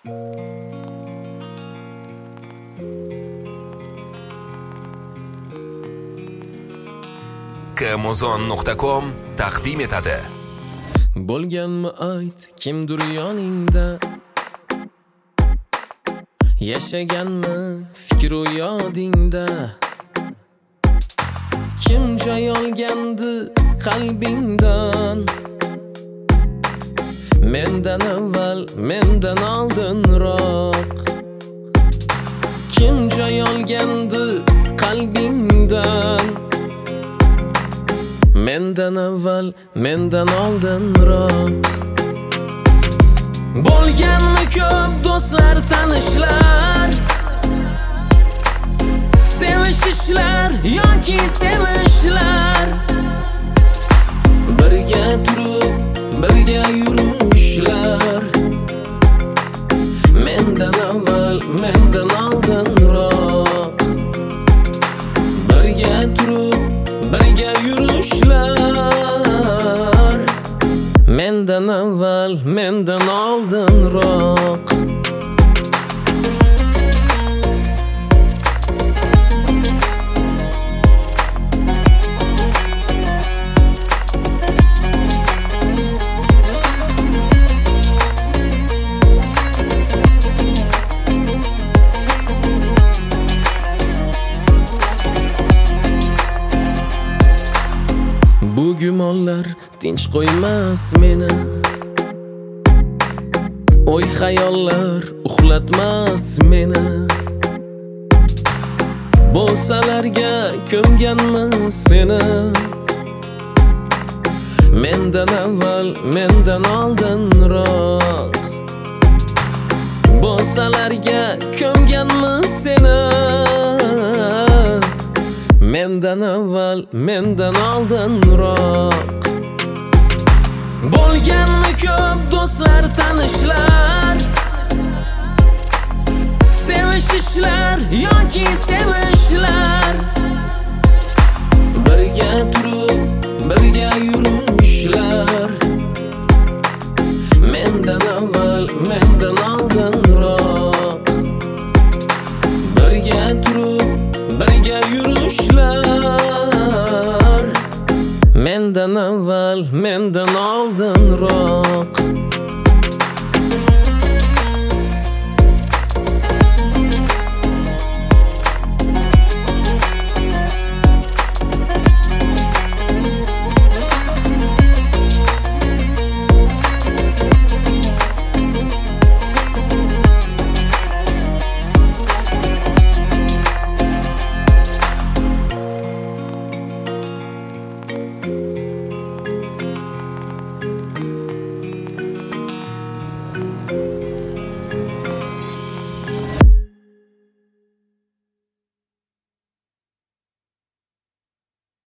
kmuzon.com taqdim etadi. Bo'lganmi ayt, kimdir yoningda? Yashaganmi fikru yodingda? Kim joy olgandi qalbingdan? Mendan avval, mendan oldinroq. Kim joy olgandi qalbingdan? Mendan avval, mendan oldinroq. Bo'lganmi ko'p do'stlar, tanishlar, sevishishlar yoki sevishlar, birga turib, birga yurishlar. Mendan avval, mendan oldinroq. Birga turib, birga yurishlar. Mendan avval, mendan oldinroq. Bu gumonlar tinch qo'ymas meni, o'y xayollar uxlatmas meni. Bo'lsalarga ko'mganmi seni? Mendan avval, mendan oldinroq. Bo'lsalarga ko'mganmi seni? Mendan avval, mendan oldinroq. Bo'lganmi ko'p do'stlar, tanishlar, sevishishlar yoki sevishlar, birga turib, birga yurishlar. Mendan avval, mendan oldinroq. Birga turib, birga yurishlar. Mendan avval, mendan oldinroq.